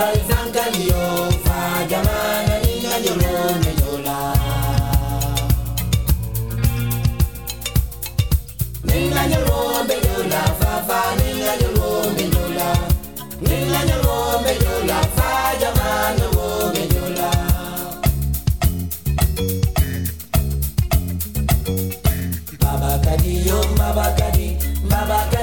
Balzangalio, Fagamana, Nina, Mejola. Nina, Mejola, Fafa, Nina, Mejola. Nina, Mejola, Fagamana, Mejola. Baba Kadi, Baba Kadi, Baba Kadi.